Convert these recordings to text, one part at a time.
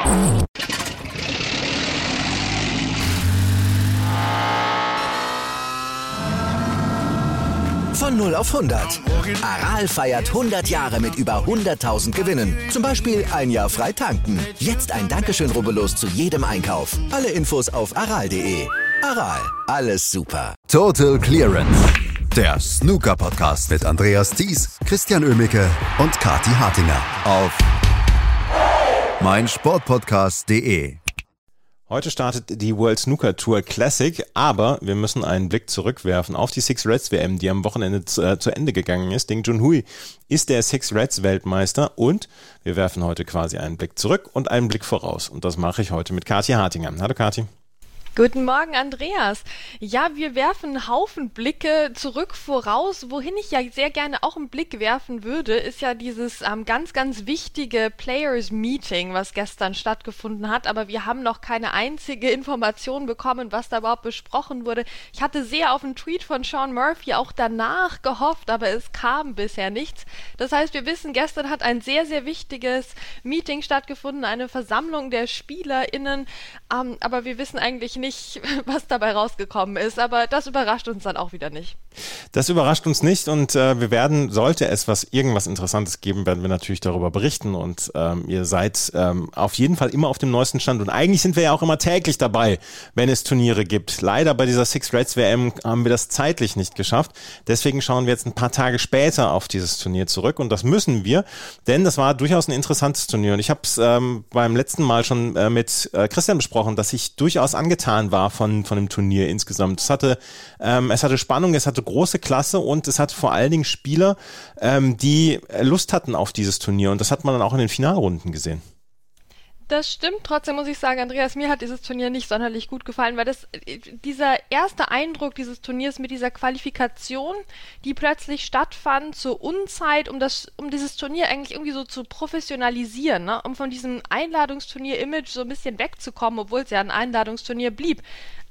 Von 0 auf 100. Aral feiert 100 Jahre mit über 100.000 Gewinnen. Zum Beispiel ein Jahr frei tanken. Jetzt ein Dankeschön, rubbellos zu jedem Einkauf. Alle Infos auf aral.de. Aral, alles super. Total Clearance. Der Snooker-Podcast mit Andreas Thies, Christian Oemicke und Kathi Hartinger auf meinsportpodcast.de. Heute startet die World Snooker Tour Classic, aber wir müssen einen Blick zurückwerfen auf die Six Reds WM, die am Wochenende zu Ende gegangen ist. Ding Junhui ist der Six Reds Weltmeister und wir werfen heute quasi einen Blick zurück und einen Blick voraus. Und das mache ich heute mit Kathi Hartinger. Hallo Kathi. Guten Morgen, Andreas. Ja, wir werfen einen Haufen Blicke zurück, voraus. Wohin ich ja sehr gerne auch einen Blick werfen würde, ist ja dieses ganz, ganz wichtige Players Meeting, was gestern stattgefunden hat. Aber wir haben noch keine einzige Information bekommen, was da überhaupt besprochen wurde. Ich hatte sehr auf einen Tweet von Sean Murphy auch danach gehofft, aber es kam bisher nichts. Das heißt, wir wissen, gestern hat ein sehr, sehr wichtiges Meeting stattgefunden, eine Versammlung der SpielerInnen. Aber wir wissen eigentlich nicht, was dabei rausgekommen ist, aber das überrascht uns dann auch wieder nicht. Das überrascht uns nicht und wir werden, sollte es irgendwas Interessantes geben, werden wir natürlich darüber berichten und ihr seid auf jeden Fall immer auf dem neuesten Stand und eigentlich sind wir ja auch immer täglich dabei, wenn es Turniere gibt. Leider bei dieser Six Reds WM haben wir das zeitlich nicht geschafft, deswegen schauen wir jetzt ein paar Tage später auf dieses Turnier zurück und das müssen wir, denn das war durchaus ein interessantes Turnier und ich habe es beim letzten Mal schon mit Christian besprochen, dass ich durchaus angetan war von dem Turnier insgesamt. Es hatte Spannung, es hatte große Klasse und es hatte vor allen Dingen Spieler, die Lust hatten auf dieses Turnier und das hat man dann auch in den Finalrunden gesehen. Das stimmt, trotzdem muss ich sagen, Andreas, mir hat dieses Turnier nicht sonderlich gut gefallen, weil dieser erste Eindruck dieses Turniers mit dieser Qualifikation, die plötzlich stattfand zur Unzeit, um dieses Turnier eigentlich irgendwie so zu professionalisieren, ne? Um von diesem Einladungsturnier-Image so ein bisschen wegzukommen, obwohl es ja ein Einladungsturnier blieb.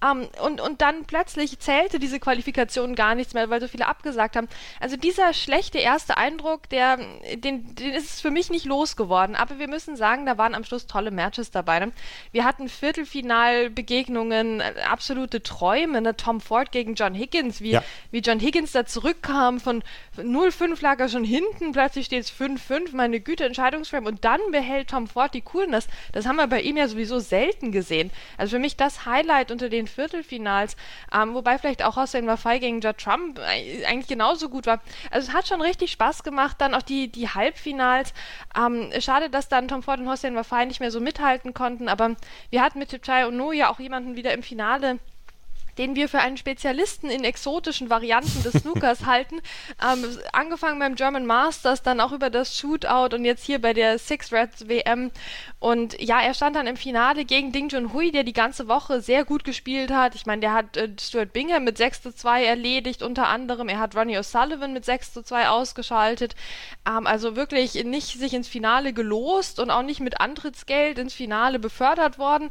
Und dann plötzlich zählte diese Qualifikation gar nichts mehr, weil so viele abgesagt haben. Also dieser schlechte erste Eindruck, den ist es für mich nicht losgeworden. Aber wir müssen sagen, da waren am Schluss tolle Matches dabei. Ne? Wir hatten Viertelfinalbegegnungen, absolute Träume. Ne? Tom Ford gegen John Higgins, wie John Higgins da zurückkam, von 0-5 lag er schon hinten, plötzlich steht es 5-5, meine Güte, Entscheidungsframe. Und dann behält Tom Ford die Coolness. Das haben wir bei ihm ja sowieso selten gesehen. Also für mich das Highlight unter den Viertelfinals, wobei vielleicht auch Hossein Wafai gegen Judd Trump eigentlich genauso gut war. Also es hat schon richtig Spaß gemacht, dann auch die Halbfinals. Schade, dass dann Tom Ford und Hossein Wafai nicht mehr so mithalten konnten, aber wir hatten mit Thepchaiya Onoe ja auch jemanden wieder im Finale, den wir für einen Spezialisten in exotischen Varianten des Snookers halten. Angefangen beim German Masters, dann auch über das Shootout und jetzt hier bei der Six Reds WM. Und ja, er stand dann im Finale gegen Ding Junhui, der die ganze Woche sehr gut gespielt hat. Ich meine, der hat Stuart Bingham mit 6-2 erledigt, unter anderem. Er hat Ronnie O'Sullivan mit 6-2 ausgeschaltet. Also wirklich nicht sich ins Finale gelost und auch nicht mit Antrittsgeld ins Finale befördert worden.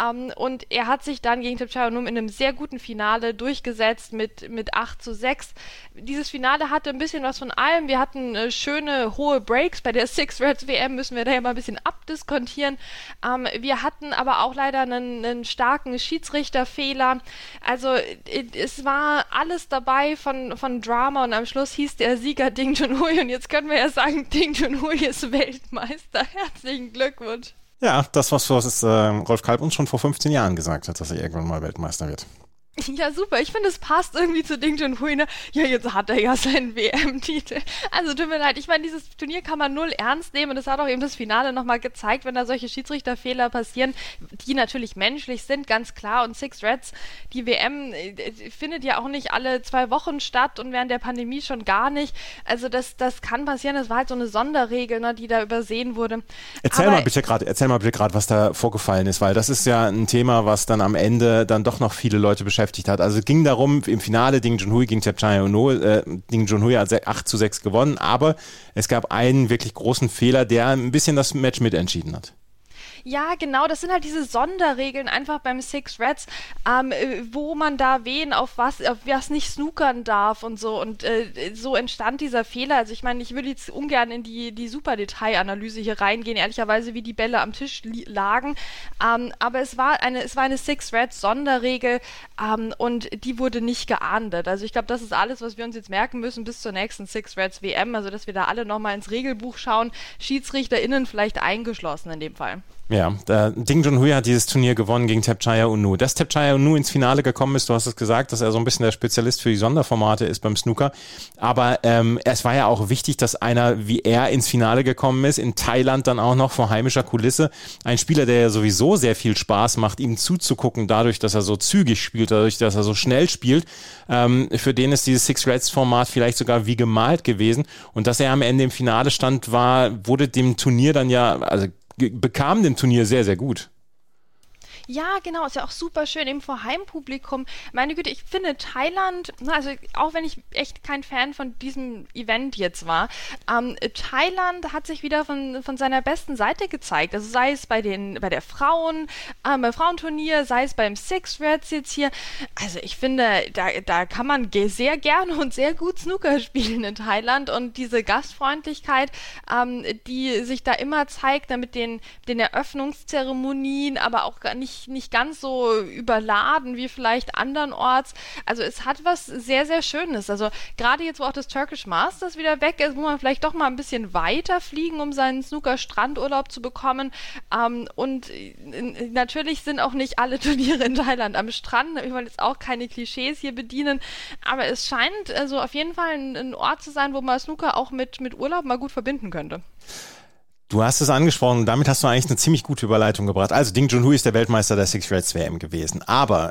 Und er hat sich dann gegen Thepchaiya Onoe in einem sehr guten Finale durchgesetzt mit 8-6. Dieses Finale hatte ein bisschen was von allem. Wir hatten schöne hohe Breaks. Bei der Six Reds WM müssen wir da ja mal ein bisschen abdiskontieren. Wir hatten aber auch leider einen starken Schiedsrichterfehler. Also es war alles dabei von Drama und am Schluss hieß der Sieger Ding Junhui und jetzt können wir ja sagen, Ding Junhui ist Weltmeister. Herzlichen Glückwunsch. Ja, das was Rolf Kalb uns schon vor 15 Jahren gesagt hat, dass er irgendwann mal Weltmeister wird. Ja, super. Ich finde, es passt irgendwie zu Ding Junhui. Ne? Ja, jetzt hat er ja seinen WM-Titel. Also, tut mir leid. Ich meine, dieses Turnier kann man null ernst nehmen und es hat auch eben das Finale nochmal gezeigt, wenn da solche Schiedsrichterfehler passieren, die natürlich menschlich sind, ganz klar. Und Six Reds, die WM findet ja auch nicht alle 2 Wochen statt und während der Pandemie schon gar nicht. Also, das kann passieren. Das war halt so eine Sonderregel, ne, die da übersehen wurde. Erzähl mal bitte gerade, was da vorgefallen ist, weil das ist ja ein Thema, was dann am Ende dann doch noch viele Leute beschäftigt hat. Also es ging darum, im Finale Ding Junhui gegen Thepchaiya Onoe, Ding Junhui hat 8-6 gewonnen, aber es gab einen wirklich großen Fehler, der ein bisschen das Match mitentschieden hat. Ja, genau, das sind halt diese Sonderregeln einfach beim Six Reds, wo man da auf was nicht snookern darf und so. Und so entstand dieser Fehler. Also ich meine, ich würde jetzt ungern in die super Detailanalyse hier reingehen, ehrlicherweise, wie die Bälle am Tisch lagen. Aber es war eine Six Reds Sonderregel und die wurde nicht geahndet. Also ich glaube, das ist alles, was wir uns jetzt merken müssen bis zur nächsten Six Reds WM. Also dass wir da alle nochmal ins Regelbuch schauen. SchiedsrichterInnen vielleicht eingeschlossen in dem Fall. Ja, Ding Junhui hat dieses Turnier gewonnen gegen Thepchaiya Unu. Dass Thepchaiya Unu ins Finale gekommen ist, du hast es gesagt, dass er so ein bisschen der Spezialist für die Sonderformate ist beim Snooker. Aber es war ja auch wichtig, dass einer wie er ins Finale gekommen ist, in Thailand dann auch noch vor heimischer Kulisse. Ein Spieler, der ja sowieso sehr viel Spaß macht, ihm zuzugucken, dadurch, dass er so zügig spielt, dadurch, dass er so schnell spielt. Für den ist dieses Six Reds Format vielleicht sogar wie gemalt gewesen. Und dass er am Ende im Finale stand, wurde dem Turnier dann ja, also bekam dem Turnier sehr, sehr gut. Ja, genau, ist ja auch super schön, eben vor Heimpublikum. Meine Güte, ich finde Thailand, also auch wenn ich echt kein Fan von diesem Event jetzt war, Thailand hat sich wieder von seiner besten Seite gezeigt. Also sei es bei der Frauen, beim Frauenturnier, sei es beim Six Reds jetzt hier. Also ich finde, da kann man sehr gerne und sehr gut Snooker spielen in Thailand und diese Gastfreundlichkeit, die sich da immer zeigt, mit den Eröffnungszeremonien, aber auch nicht ganz so überladen wie vielleicht andernorts. Also es hat was sehr, sehr Schönes. Also gerade jetzt, wo auch das Turkish Masters wieder weg ist, muss man vielleicht doch mal ein bisschen weiter fliegen, um seinen Snooker-Strandurlaub zu bekommen. Und natürlich sind auch nicht alle Turniere in Thailand am Strand. Ich will jetzt auch keine Klischees hier bedienen. Aber es scheint also auf jeden Fall ein Ort zu sein, wo man Snooker auch mit Urlaub mal gut verbinden könnte. Du hast es angesprochen, damit hast du eigentlich eine ziemlich gute Überleitung gebracht. Also Ding Junhui ist der Weltmeister der Six Reds WM gewesen. Aber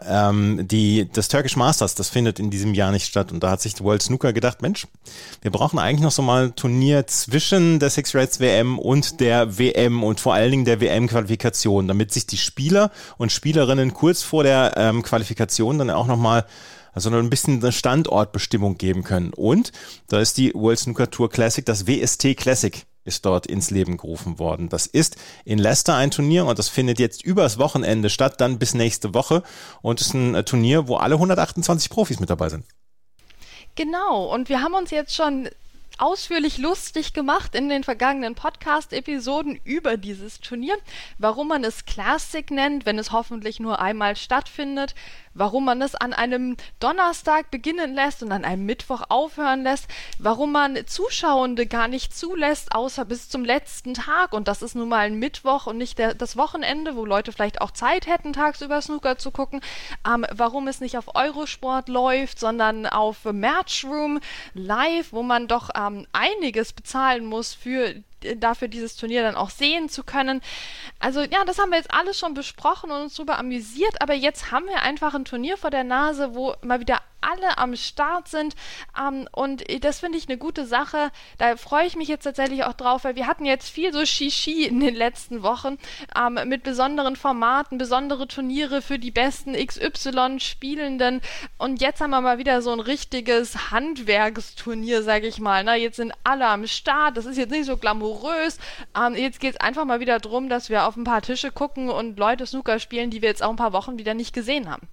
das Turkish Masters, das findet in diesem Jahr nicht statt. Und da hat sich World Snooker gedacht, Mensch, wir brauchen eigentlich noch so mal ein Turnier zwischen der Six Reds WM und der WM und vor allen Dingen der WM-Qualifikation, damit sich die Spieler und Spielerinnen kurz vor der Qualifikation dann auch noch mal ein bisschen eine Standortbestimmung geben können. Und da ist die World Snooker Tour Classic, das WST Classic, ist dort ins Leben gerufen worden. Das ist in Leicester ein Turnier und das findet jetzt übers Wochenende statt, dann bis nächste Woche und ist ein Turnier, wo alle 128 Profis mit dabei sind. Genau, und wir haben uns jetzt schon ausführlich lustig gemacht in den vergangenen Podcast-Episoden über dieses Turnier, warum man es Classic nennt, wenn es hoffentlich nur einmal stattfindet, warum man es an einem Donnerstag beginnen lässt und an einem Mittwoch aufhören lässt, warum man Zuschauende gar nicht zulässt, außer bis zum letzten Tag, und das ist nun mal ein Mittwoch und nicht das Wochenende, wo Leute vielleicht auch Zeit hätten, tagsüber Snooker zu gucken, warum es nicht auf Eurosport läuft, sondern auf Matchroom Live, wo man doch einiges bezahlen muss dafür dieses Turnier dann auch sehen zu können. Also ja, das haben wir jetzt alles schon besprochen und uns darüber amüsiert, aber jetzt haben wir einfach ein Turnier vor der Nase, wo mal wieder alle am Start sind, und das finde ich eine gute Sache. Da freue ich mich jetzt tatsächlich auch drauf, weil wir hatten jetzt viel so Shishi in den letzten Wochen mit besonderen Formaten, besondere Turniere für die besten XY-Spielenden, und jetzt haben wir mal wieder so ein richtiges Handwerksturnier, sage ich mal. Na, jetzt sind alle am Start, das ist jetzt nicht so glamourös, jetzt geht es einfach mal wieder darum, dass wir auf ein paar Tische gucken und Leute Snooker spielen, die wir jetzt auch ein paar Wochen wieder nicht gesehen haben.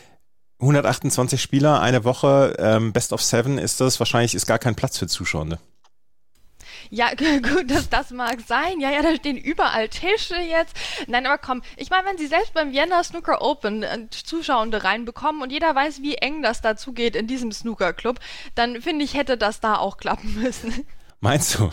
128 Spieler, eine Woche, Best of 7 ist das. Wahrscheinlich ist gar kein Platz für Zuschauende. Ja, gut, das mag sein. Ja, da stehen überall Tische jetzt. Nein, aber komm, ich meine, wenn sie selbst beim Vienna Snooker Open Zuschauende reinbekommen und jeder weiß, wie eng das dazu geht in diesem Snooker-Club, dann finde ich, hätte das da auch klappen müssen. Meinst du?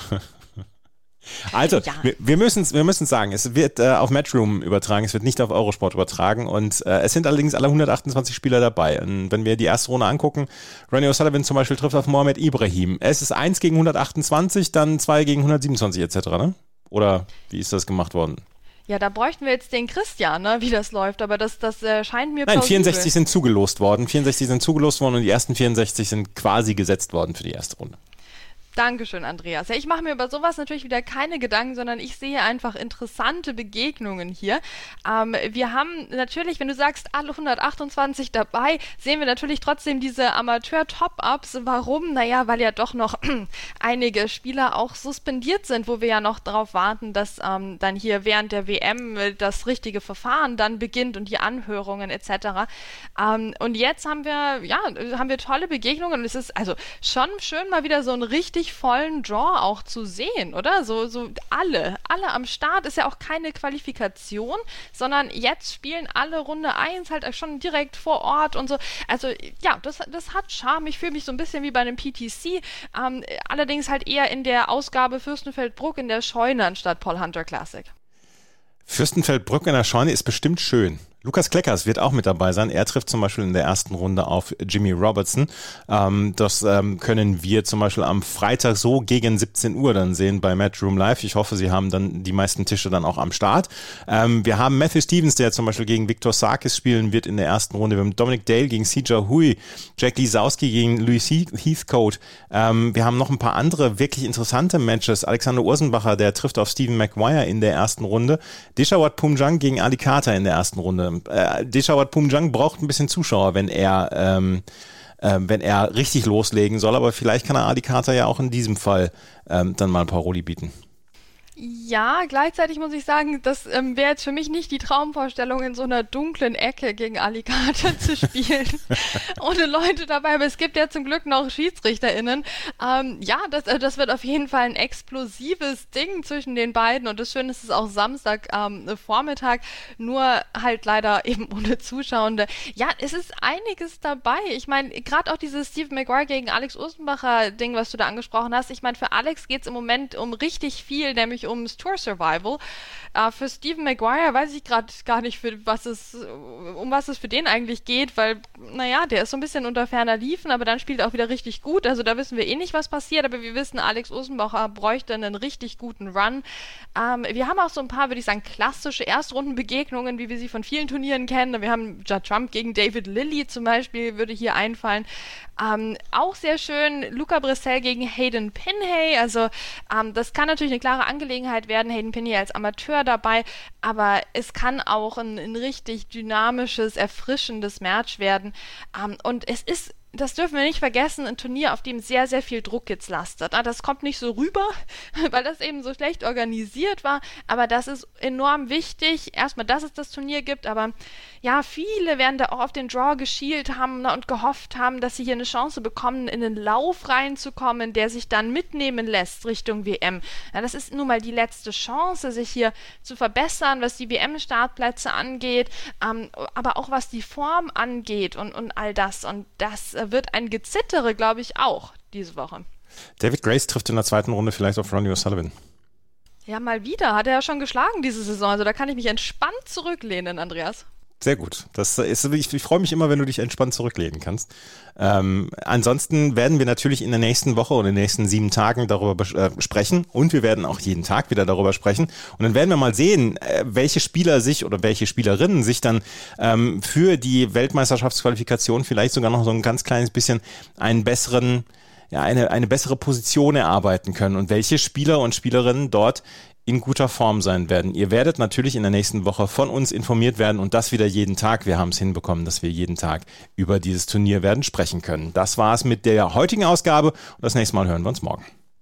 Also, ja. wir müssen sagen, es wird auf Matchroom übertragen, es wird nicht auf Eurosport übertragen, und es sind allerdings alle 128 Spieler dabei. Und wenn wir die erste Runde angucken, Ronnie O'Sullivan zum Beispiel trifft auf Mohamed Ibrahim. Es ist 1 gegen 128, dann 2 gegen 127 etc., ne? Oder wie ist das gemacht worden? Ja, da bräuchten wir jetzt den Christian, ne, wie das läuft, aber das scheint mir plausibel. Nein, 64 sind zugelost worden und die ersten 64 sind quasi gesetzt worden für die erste Runde. Dankeschön, Andreas. Ja, ich mache mir über sowas natürlich wieder keine Gedanken, sondern ich sehe einfach interessante Begegnungen hier. Wir haben natürlich, wenn du sagst, alle 128 dabei, sehen wir natürlich trotzdem diese Amateur-Top-Ups. Warum? Naja, weil ja doch noch einige Spieler auch suspendiert sind, wo wir ja noch darauf warten, dass dann hier während der WM das richtige Verfahren dann beginnt und die Anhörungen etc. Und jetzt haben wir tolle Begegnungen und es ist also schon schön, mal wieder so einen richtig vollen Draw auch zu sehen, oder? So alle am Start, ist ja auch keine Qualifikation, sondern jetzt spielen alle Runde 1 halt schon direkt vor Ort und so. Also ja, das hat Charme. Ich fühle mich so ein bisschen wie bei einem PTC, allerdings halt eher in der Ausgabe Fürstenfeldbruck in der Scheune anstatt Paul Hunter Classic. Fürstenfeldbruck in der Scheune ist bestimmt schön. Lukas Kleckers wird auch mit dabei sein. Er trifft zum Beispiel in der ersten Runde auf Jimmy Robertson. Das können wir zum Beispiel am Freitag so gegen 17 Uhr dann sehen bei Matchroom Live. Ich hoffe, Sie haben dann die meisten Tische dann auch am Start. Wir haben Matthew Stevens, der zum Beispiel gegen Viktor Sarkis spielen wird in der ersten Runde. Wir haben Dominic Dale gegen Sijia Hui, Jack Lisowski gegen Louis Heathcote. Wir haben noch ein paar andere wirklich interessante Matches. Alexander Ursenbacher, der trifft auf Stephen Maguire in der ersten Runde. Deshawat Phumjang gegen Ali Carter in der ersten Runde. Deshawat Phumjang braucht ein bisschen Zuschauer, wenn er richtig loslegen soll, aber vielleicht kann er Ali Carter ja auch in diesem Fall dann mal Paroli bieten. Ja, gleichzeitig muss ich sagen, das wäre jetzt für mich nicht die Traumvorstellung, in so einer dunklen Ecke gegen Ali Carter zu spielen, ohne Leute dabei, aber es gibt ja zum Glück noch SchiedsrichterInnen. Das wird auf jeden Fall ein explosives Ding zwischen den beiden und das Schöne ist, es ist auch Samstag Vormittag, nur halt leider eben ohne Zuschauende. Ja, es ist einiges dabei. Ich meine, gerade auch dieses Stephen Maguire gegen Alex Ursenbacher Ding, was du da angesprochen hast, ich meine, für Alex geht es im Moment um richtig viel, nämlich ums Tour Survival. Für Stephen Maguire weiß ich gerade gar nicht, um was es für den eigentlich geht, weil, naja, der ist so ein bisschen unter ferner Liefen, aber dann spielt er auch wieder richtig gut. Also da wissen wir eh nicht, was passiert, aber wir wissen, Alex Ursenbacher bräuchte einen richtig guten Run. Wir haben auch so ein paar, würde ich sagen, klassische Erstrundenbegegnungen, wie wir sie von vielen Turnieren kennen. Wir haben Judd Trump gegen David Lilley zum Beispiel, würde hier einfallen. Auch sehr schön, Luca Bressel gegen Hayden Pinhay, also das kann natürlich eine klare Angelegenheit werden, Hayden Pinhay als Amateur dabei, aber es kann auch ein richtig dynamisches, erfrischendes Match werden und es ist, das dürfen wir nicht vergessen, ein Turnier, auf dem sehr, sehr viel Druck jetzt lastet. Das kommt nicht so rüber, weil das eben so schlecht organisiert war, aber das ist enorm wichtig. Erstmal, dass es das Turnier gibt, aber ja, viele werden da auch auf den Draw geschielt haben und gehofft haben, dass sie hier eine Chance bekommen, in den Lauf reinzukommen, der sich dann mitnehmen lässt Richtung WM. Ja, das ist nun mal die letzte Chance, sich hier zu verbessern, was die WM-Startplätze angeht, aber auch was die Form angeht und all das. Und das wird ein Gezittere, glaube ich, auch diese Woche. David Grace trifft in der zweiten Runde vielleicht auf Ronnie O'Sullivan. Ja, mal wieder. Hat er ja schon geschlagen diese Saison. Also da kann ich mich entspannt zurücklehnen, Andreas. Sehr gut. Ich freue mich immer, wenn du dich entspannt zurücklehnen kannst. Ansonsten werden wir natürlich in der nächsten Woche oder in den nächsten 7 Tagen darüber sprechen und wir werden auch jeden Tag wieder darüber sprechen. Und dann werden wir mal sehen, welche Spieler sich oder welche Spielerinnen sich dann für die Weltmeisterschaftsqualifikation vielleicht sogar noch so ein ganz kleines bisschen eine bessere Position erarbeiten können und welche Spieler und Spielerinnen dort in guter Form sein werden. Ihr werdet natürlich in der nächsten Woche von uns informiert werden und das wieder jeden Tag. Wir haben es hinbekommen, dass wir jeden Tag über dieses Turnier werden sprechen können. Das war es mit der heutigen Ausgabe und das nächste Mal hören wir uns morgen.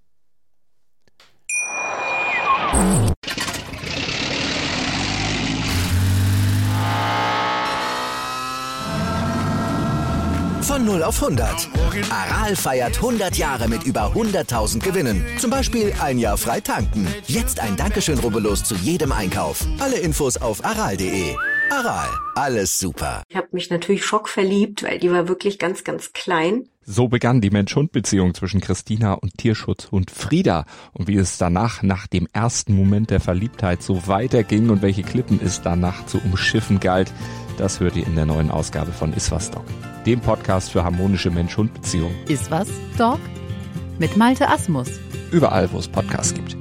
Von 0 auf 100. Aral feiert 100 Jahre mit über 100.000 Gewinnen. Zum Beispiel ein Jahr frei tanken. Jetzt ein Dankeschön, rubbellos zu jedem Einkauf. Alle Infos auf aral.de. Aral, alles super. Ich habe mich natürlich schockverliebt, weil die war wirklich ganz, ganz klein. So begann die Mensch-Hund-Beziehung zwischen Christina und Tierschutzhund Frieda. Und wie es danach, nach dem ersten Moment der Verliebtheit, so weiterging und welche Klippen es danach zu umschiffen galt, das hört ihr in der neuen Ausgabe von Iswas Dog, dem Podcast für harmonische Mensch-Hund-Beziehungen. Iswas Dog mit Malte Asmus. Überall, wo es Podcasts gibt.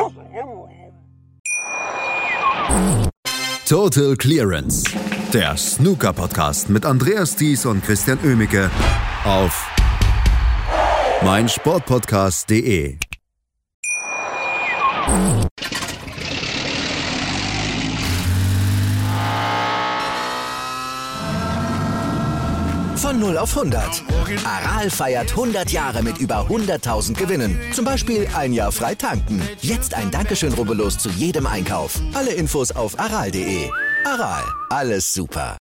Total Clearance, der Snooker-Podcast mit Andreas Thies und Christian Oemicke auf meinsportpodcast.de. Von 0 auf 100. Aral feiert 100 Jahre mit über 100.000 Gewinnen. Zum Beispiel ein Jahr frei tanken. Jetzt ein Dankeschön, rubbellos zu jedem Einkauf. Alle Infos auf aral.de. Aral, alles super.